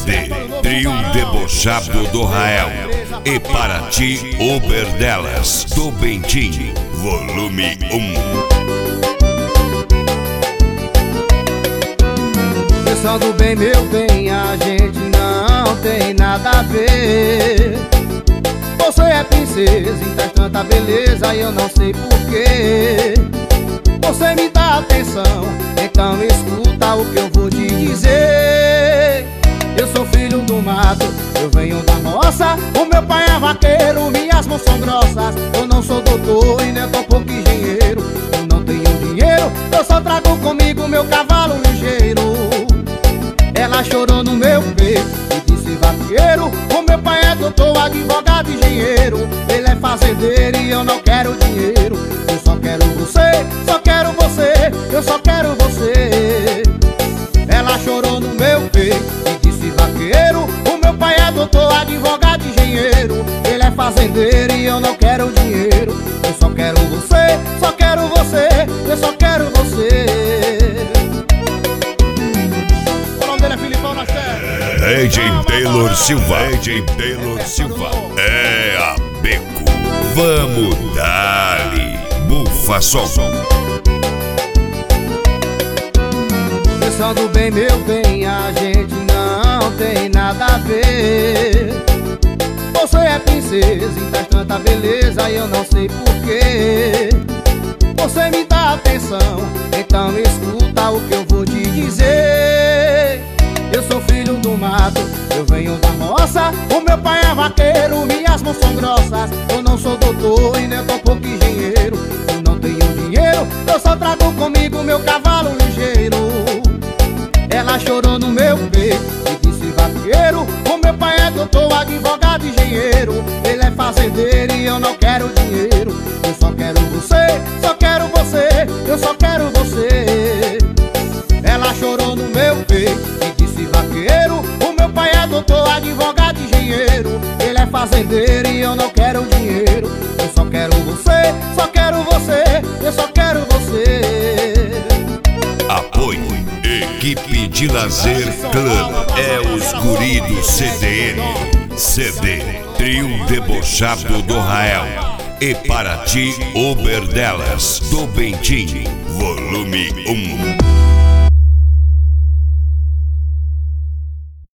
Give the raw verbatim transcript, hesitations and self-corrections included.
D, Trio Debochado do Rael. E para ti, Uber delas, do Bentinho, volume um. Pensando bem, meu bem, a gente não tem nada a ver. Você é princesa e traz tanta beleza e eu não sei porquê. Você me dá atenção, então escuta o que eu vou te dizer. Eu sou filho do mato, eu venho da roça. O meu pai é vaqueiro, minhas mãos são grossas. Eu não sou doutor e nem tão pouco engenheiro. Eu não tenho dinheiro, eu só trago comigo meu cavalo ligeiro. Ela chorou no meu peito e disse: vaqueiro, o meu pai é doutor, advogado, engenheiro. Ele é fazendeiro e eu não quero dinheiro. Eu só quero você, só quero você, eu só quero você. Ela chorou no meu peito e disse: vaqueiro, o meu pai é doutor, advogado, engenheiro. Ele é fazendeiro e eu não quero dinheiro. Eu só quero você, só quero você, eu só quero você. D J Taylor Silva, D J Taylor Silva, é a Beco. Vamos dar-lhe bufa som. Pensando bem, meu bem, a gente não tem nada a ver. Você é princesa e traz tanta beleza e eu não sei porquê. Você me dá atenção, então escuta o que eu vou te dizer. Eu sou filho do mato, eu venho da roça. O meu pai é vaqueiro, minhas mãos são grossas. Eu não sou doutor e nem tão pouco engenheiro. Eu não tenho dinheiro, eu só trago comigo meu cavalo ligeiro. Ela chorou no meu peito e disse: vaqueiro, o meu pai é doutor, advogado, engenheiro. Ele é fazendeiro e eu não quero dinheiro. Eu só quero você, só quero você, eu só quero você. Ela chorou no meu peito e disse: vaqueiro, o meu pai é doutor, advogado, engenheiro. Ele é fazendeiro e eu não quero dinheiro. Eu só quero você, só quero você, eu só quero você. Apoio Equipe de Lazer Clã, é os guri do C D N. C D, Trio Debochado do Rael. E para ti, Uber delas, do Bentinho, volume um.